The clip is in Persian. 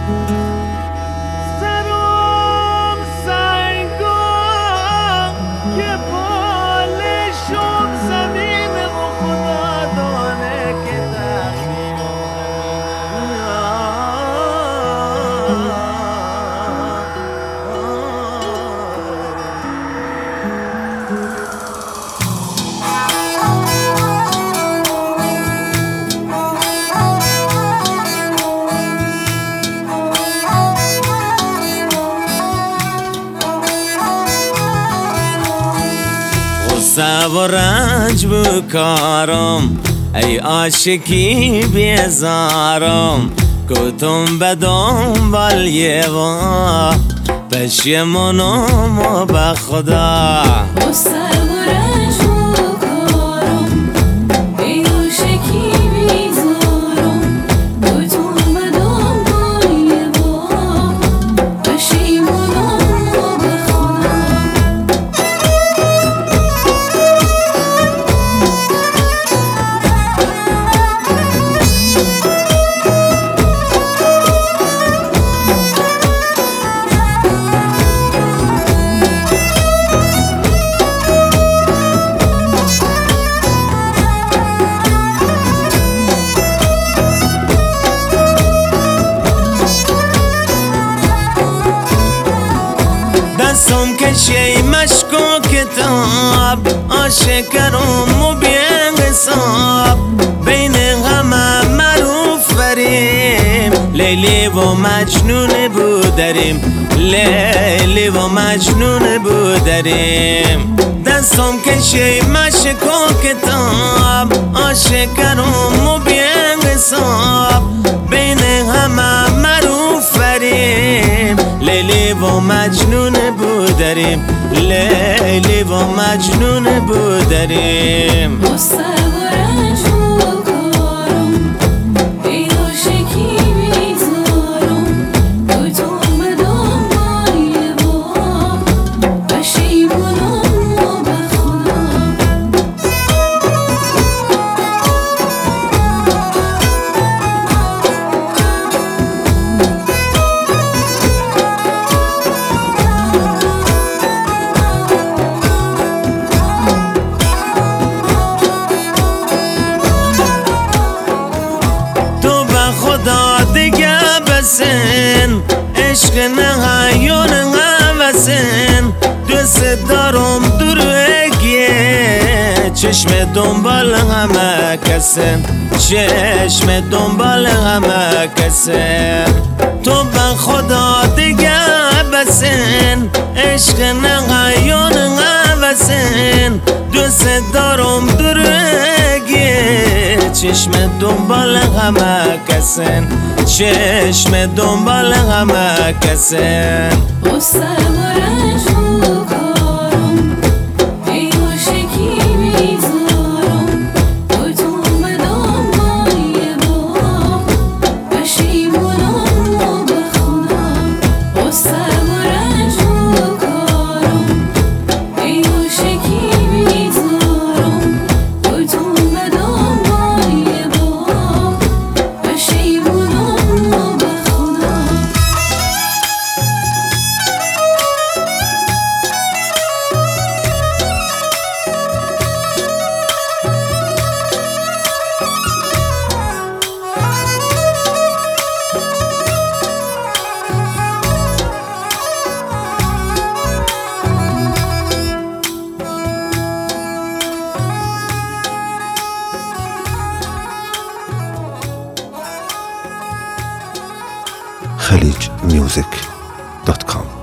غصه و رنج بکارم ای عاشقی بیزارم کتم به دنبال یوا پشیمونم و به خدا غصه و رنج بکارم ای عاشقی بیزارم کتم به دنبال یوا پشیمونم و به خدا دستم کشی مشکو کتاب عاشقم و بی حساب بین همه معروف بریم لیلی و مجنون بودریم لیلی و مجنون بودریم دستم کشی مشکو کتاب عاشقم و بی حساب بین همه معروف بریم لیلی و مجنون بودریم لیلی و مجنون بودریم غصه و رنج بکارم ای عاشقی بیزارم کتم به دنبال یوا پشیمونم و به خدا خدا دیگه بسن عشق نهایون نوسن دوست دارم درگیه چشم دنبال همه کسن چشم دنبال همه کسن تو به خدا دیگه بسن عشق نهایون نوسن دوست دارم درگیه چشم دنبال همه کسن چشم دنبال همه کسن غصه و رنج بکارم ای عاشقی بیزارم کتم به دنبال یوا پشیمونم و به خدا غصه و رنج بکارم ای عاشقی بیزارم کتم به دنبال یوا پشیمونم و به خدا khaleejmusic.com